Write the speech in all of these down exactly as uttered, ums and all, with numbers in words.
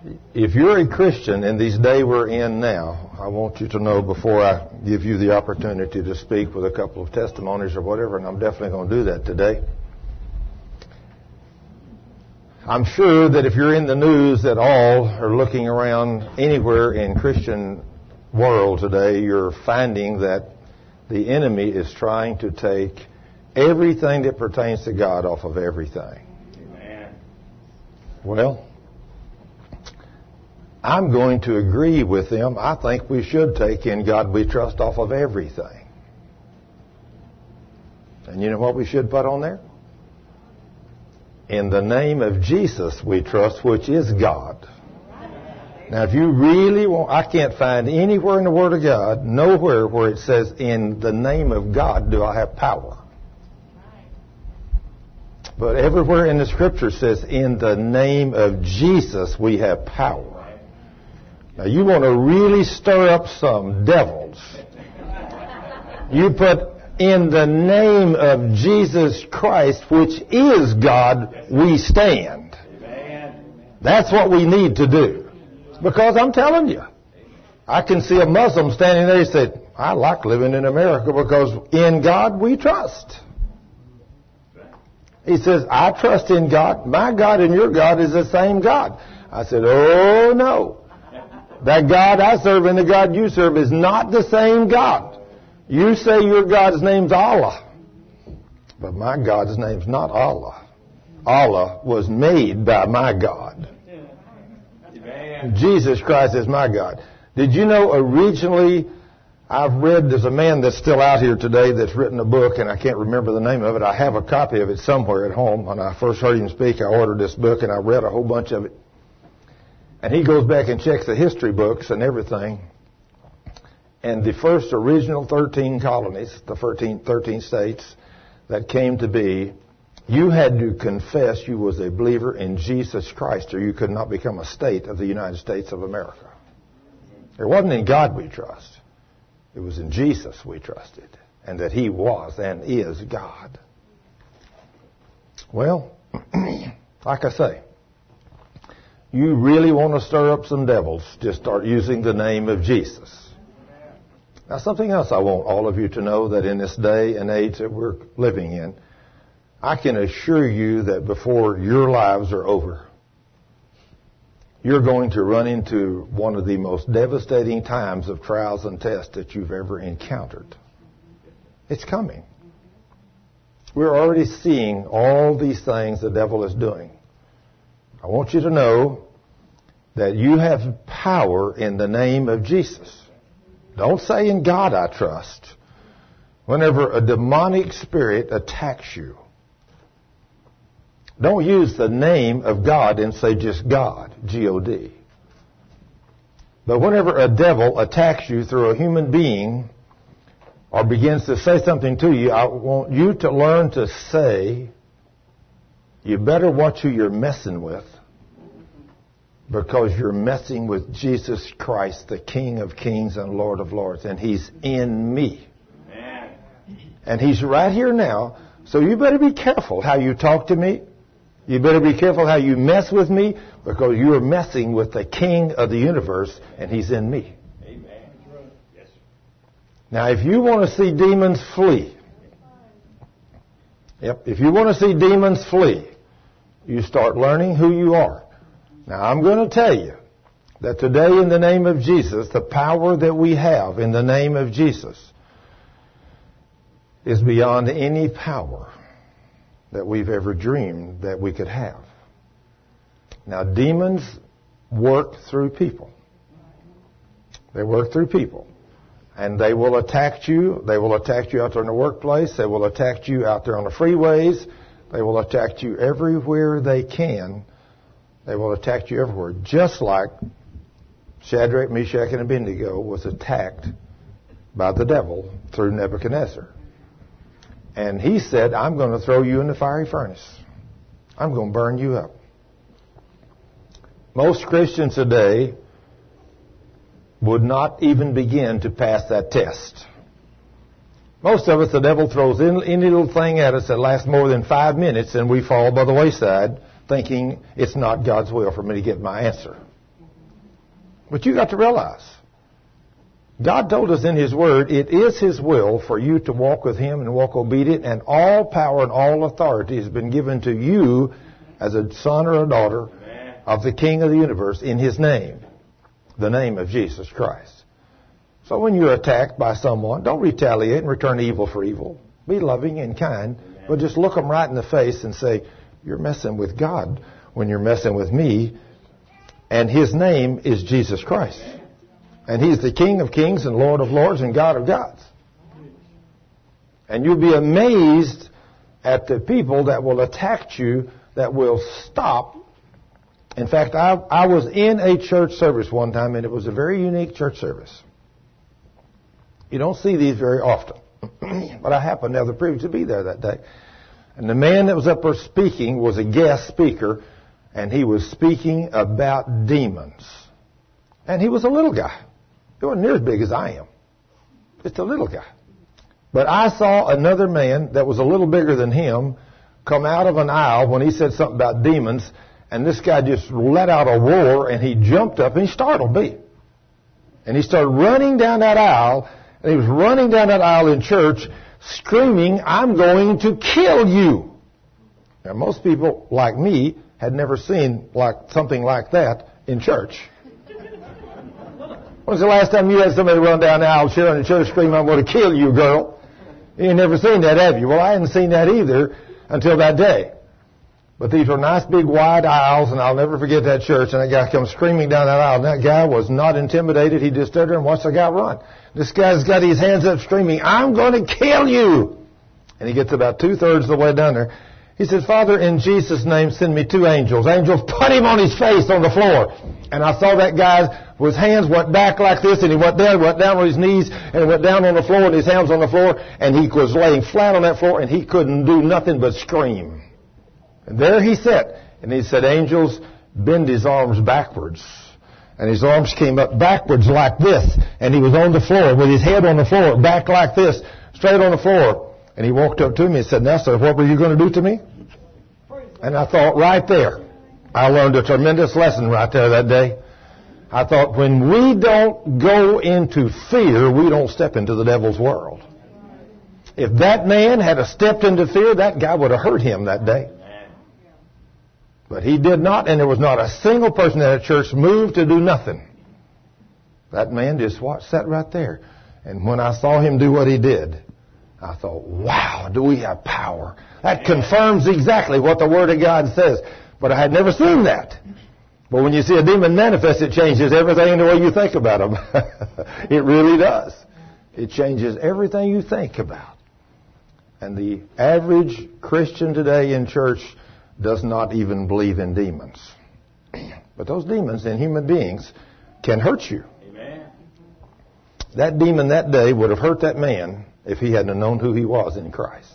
If you're a Christian in these days we're in now, I want you to know before I give you the opportunity to speak with a couple of testimonies or whatever, and I'm definitely going to do that today. I'm sure that if you're in the news at all or looking around anywhere in Christian world today, you're finding that the enemy is trying to take everything that pertains to God off of everything. Amen. Well, I'm going to agree with them. I think we should take In God We Trust off of everything. And you know what we should put on there? In the name of Jesus we trust, which is God. Now, if you really want, I can't find anywhere in the Word of God, nowhere where it says, in the name of God do I have power. But everywhere in the Scripture says, in the name of Jesus we have power. Now, you want to really stir up some devils. You put, in the name of Jesus Christ, which is God, we stand. That's what we need to do. Because I'm telling you, I can see a Muslim standing there and say, I like living in America because in God we trust. He says, I trust in God. My God and your God is the same God. I said, oh no. That God I serve and the God you serve is not the same God. You say your God's name's Allah. But my God's name's not Allah. Allah was made by my God. Amen. Jesus Christ is my God. Did you know originally, I've read, there's a man that's still out here today that's written a book, and I can't remember the name of it. I have a copy of it somewhere at home. When I first heard him speak, I ordered this book, and I read a whole bunch of it. And he goes back and checks the history books and everything. And the first original thirteen colonies, the thirteen, thirteen states that came to be, you had to confess you was a believer in Jesus Christ or you could not become a state of the United States of America. It wasn't in God we trust. It was in Jesus we trusted. And that He was and is God. Well, like I say, you really want to stir up some devils, just start using the name of Jesus. Now, something else I want all of you to know, that in this day and age that we're living in, I can assure you that before your lives are over, you're going to run into one of the most devastating times of trials and tests that you've ever encountered. It's coming. We're already seeing all these things the devil is doing. I want you to know that you have power in the name of Jesus. Don't say in God I trust. Whenever a demonic spirit attacks you, don't use the name of God and say just God, G O D. But whenever a devil attacks you through a human being or begins to say something to you, I want you to learn to say, you better watch who you're messing with, because you're messing with Jesus Christ, the King of Kings and Lord of Lords, and He's in me. Amen. And He's right here now, so you better be careful how you talk to me. You better be careful how you mess with me, because you're messing with the King of the universe, and He's in me. Amen. Yes. Now, if you want to see demons flee, yep, if you want to see demons flee, you start learning who you are. Now, I'm going to tell you that today in the name of Jesus, the power that we have in the name of Jesus is beyond any power that we've ever dreamed that we could have. Now, demons work through people. They work through people. And they will attack you. They will attack you out there in the workplace. They will attack you out there on the freeways. They will attack you everywhere they can. They will attack you everywhere. Just like Shadrach, Meshach, and Abednego was attacked by the devil through Nebuchadnezzar. And he said, I'm going to throw you in the fiery furnace. I'm going to burn you up. Most Christians today would not even begin to pass that test. Most of us, the devil throws any little thing at us that lasts more than five minutes and we fall by the wayside thinking it's not God's will for me to get my answer. But you got to realize, God told us in His Word, it is His will for you to walk with Him and walk obedient, and all power and all authority has been given to you as a son or a daughter of the King of the universe in His name, the name of Jesus Christ. So when you're attacked by someone, don't retaliate and return evil for evil. Be loving and kind, but just look them right in the face and say, you're messing with God when you're messing with me, and His name is Jesus Christ. And He's the King of kings and Lord of lords and God of gods. And you'll be amazed at the people that will attack you, that will stop. In fact, I, I was in a church service one time, and it was a very unique church service. You don't see these very often. But I happened to have the privilege to be there that day. And the man that was up there speaking was a guest speaker, and he was speaking about demons. And he was a little guy. He wasn't near as big as I am. Just a little guy. But I saw another man that was a little bigger than him come out of an aisle when he said something about demons, and this guy just let out a roar, and he jumped up, and he startled me. And he started running down that aisle, and he was running down that aisle in church, screaming, I'm going to kill you. Now, most people like me had never seen like something like that in church. When's the last time you had somebody run down the aisle, cheering in church, screaming, I'm going to kill you, girl? You ain't never seen that, have you? Well, I hadn't seen that either until that day. But these were nice big wide aisles, and I'll never forget that church. And that guy comes screaming down that aisle. And that guy was not intimidated. He just stood there and watched the guy run. This guy's got his hands up screaming, I'm going to kill you. And he gets about two-thirds of the way down there. He says, Father, in Jesus' name, send me two angels. Angels put him on his face on the floor. And I saw that guy, his hands went back like this, and he went down, went down on his knees, and went down on the floor, and his hands on the floor, and he was laying flat on that floor, and he couldn't do nothing but scream. And there he sat, and he said, angels, bend his arms backwards. And his arms came up backwards like this, and he was on the floor with his head on the floor, back like this, straight on the floor. And he walked up to me and said, now, sir, what were you going to do to me? And I thought, right there, I learned a tremendous lesson right there that day. I thought, when we don't go into fear, we don't step into the devil's world. If that man had stepped into fear, that guy would have hurt him that day. But he did not, and there was not a single person in that church moved to do nothing. That man just watched, sat right there. And when I saw him do what he did, I thought, wow, do we have power? That confirms exactly what the Word of God says. But I had never seen that. But when you see a demon manifest, it changes everything the way you think about them. It really does. It changes everything you think about. And the average Christian today in church does not even believe in demons. But those demons in human beings can hurt you. Amen. That demon that day would have hurt that man if he hadn't known who he was in Christ.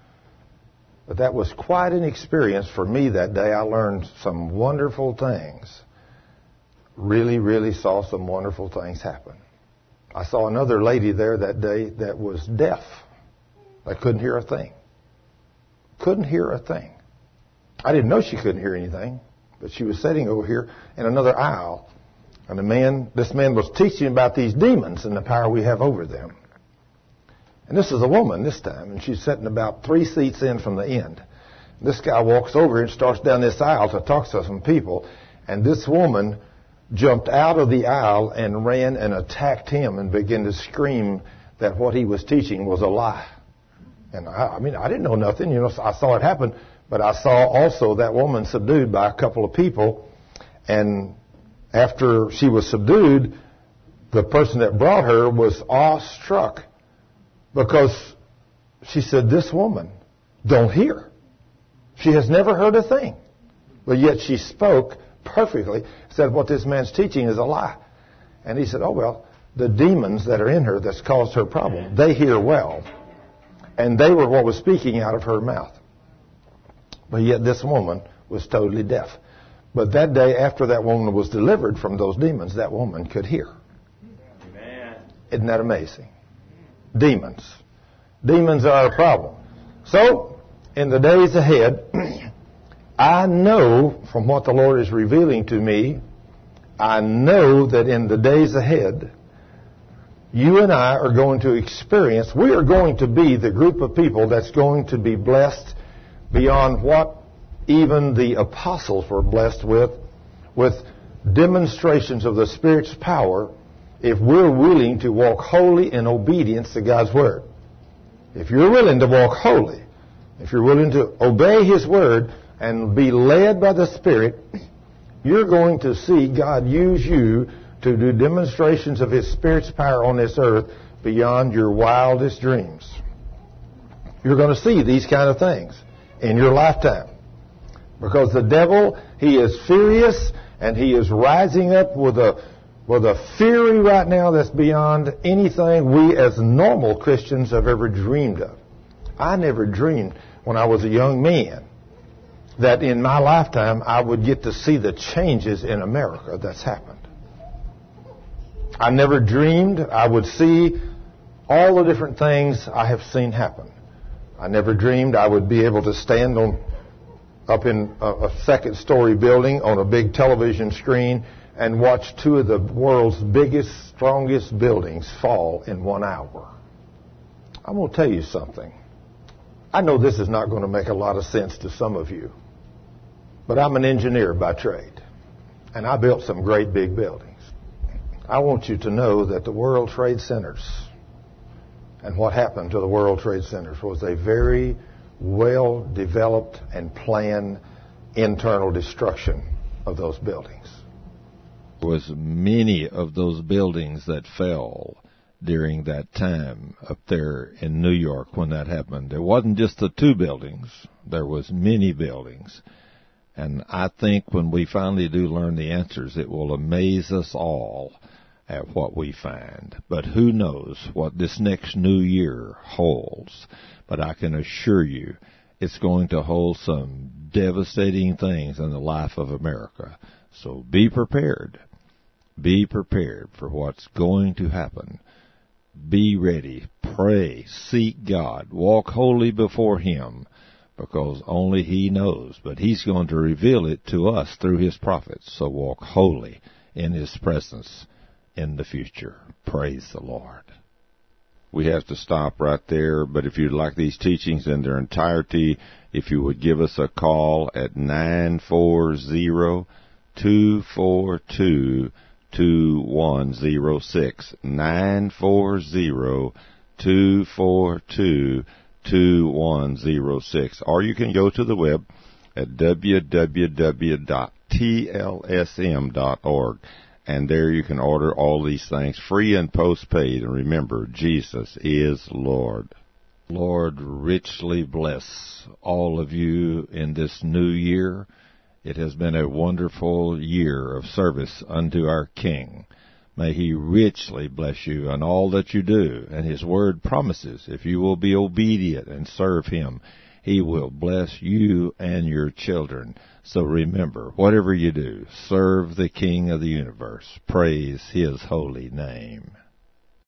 But that was quite an experience for me that day. I learned some wonderful things. Really, really saw some wonderful things happen. I saw another lady there that day that was deaf. I couldn't hear a thing. Couldn't hear a thing. I didn't know she couldn't hear anything, but she was sitting over here in another aisle. And the man, this man was teaching about these demons and the power we have over them. And this is a woman this time, and she's sitting about three seats in from the end. This guy walks over and starts down this aisle to talk to some people, and this woman jumped out of the aisle and ran and attacked him and began to scream that what he was teaching was a lie. And I, I mean, I didn't know nothing, you know, so I saw it happen. But I saw also that woman subdued by a couple of people. And after she was subdued, the person that brought her was awestruck because she said, this woman don't hear. She has never heard a thing. But yet she spoke perfectly, said what this man's teaching is a lie. And he said, oh, well, the demons that are in her that's caused her problem, they hear well. And they were what was speaking out of her mouth. But yet this woman was totally deaf. But that day, after that woman was delivered from those demons, that woman could hear. Amen. Isn't that amazing? Demons. Demons are a problem. So, in the days ahead, I know from what the Lord is revealing to me I know that in the days ahead, you and I are going to experience, we are going to be the group of people that's going to be blessed beyond what even the apostles were blessed with, with demonstrations of the Spirit's power, if we're willing to walk holy in obedience to God's Word. If you're willing to walk holy, if you're willing to obey His Word and be led by the Spirit, you're going to see God use you to do demonstrations of His Spirit's power on this earth beyond your wildest dreams. You're going to see these kind of things in your lifetime. Because the devil, he is furious, and he is rising up with a with a fury right now that's beyond anything we as normal Christians have ever dreamed of. I never dreamed when I was a young man that in my lifetime I would get to see the changes in America that's happened. I never dreamed I would see all the different things I have seen happen. I never dreamed I would be able to stand on up in a, a second story building on a big television screen and watch two of the world's biggest, strongest buildings fall in one hour. I'm going to tell you something. I know this is not going to make a lot of sense to some of you, but I'm an engineer by trade, and I built some great big buildings. I want you to know that the World Trade Centers and what happened to the World Trade Centers was a very well-developed and planned internal destruction of those buildings. There was many of those buildings that fell during that time up there in New York when that happened. There wasn't just the two buildings. There was many buildings. And I think when we finally do learn the answers, it will amaze us all at what we find. But who knows what this next new year holds. But I can assure you it's going to hold some devastating things in the life of America. So be prepared. Be prepared for what's going to happen. Be ready. Pray. Seek God. Walk holy before Him, because only He knows. But He's going to reveal it to us through His prophets. So walk holy in His presence in the future. Praise the Lord. We have to stop right there, but if you'd like these teachings in their entirety, if you would give us a call at nine four zero, two four two, two one zero six, nine four zero, two four two, two one zero six, or you can go to the web at w w w dot t l s m dot org. And there you can order all these things free and postpaid. And remember, Jesus is Lord. Lord, richly bless all of you in this new year. It has been a wonderful year of service unto our King. May He richly bless you in all that you do. And His Word promises, if you will be obedient and serve Him, He will bless you and your children. So remember, whatever you do, serve the King of the universe. Praise His holy name.